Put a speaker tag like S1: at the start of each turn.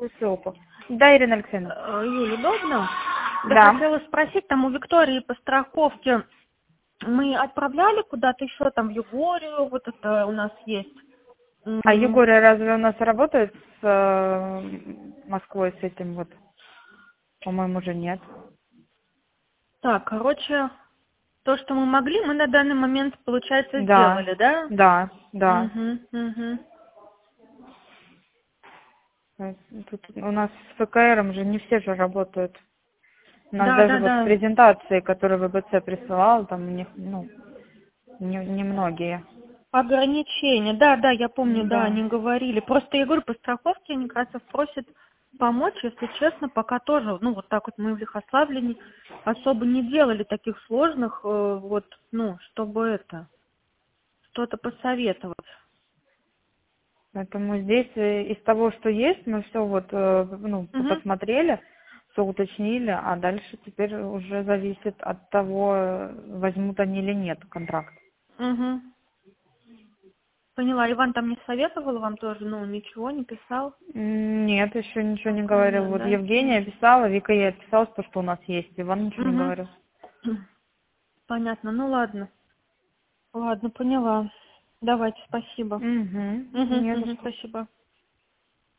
S1: СОПа. Да, Ирина Алексеевна.
S2: Юля, удобно?
S1: Да.
S2: Я хотела спросить, там у Виктории по страховке мы отправляли куда-то еще, там, в Егорию, вот это у нас есть.
S1: А Егория разве у нас работает с Москвой, с этим вот? По-моему, уже нет.
S2: Так, короче, то, что мы могли, мы на данный момент, получается,
S1: Да,
S2: сделали, да?
S1: да, да.
S2: Угу.
S1: Тут у нас с ФКРом же не все же работают. У нас даже вот
S2: Да.
S1: презентации, которые ВБЦ присылал, там у них, ну, не многие.
S2: Ограничения, да, я помню, да,
S1: Да.
S2: они говорили. Просто я говорю, по страховке они как раз просят помочь, если честно, пока тоже, ну, вот так вот мы в Лихославле особо не делали таких сложных, вот, ну, чтобы что-то посоветовать.
S1: Поэтому здесь из того, что есть, мы все вот, ну,
S2: Угу.
S1: посмотрели, все уточнили, а дальше теперь уже зависит от того, возьмут они или нет контракт.
S2: Угу. Поняла. Иван там не советовал вам тоже, ну, ничего не писал?
S1: Нет, еще ничего не
S2: Пока
S1: говорил.
S2: нет,
S1: Вот
S2: да?
S1: Евгения писала, Вика ей отписалась, то, что у нас есть. Иван ничего не
S2: Угу.
S1: говорил.
S2: Понятно. Ну, ладно. Ладно, поняла. Давайте, спасибо.
S1: Угу, не за что.
S2: Спасибо.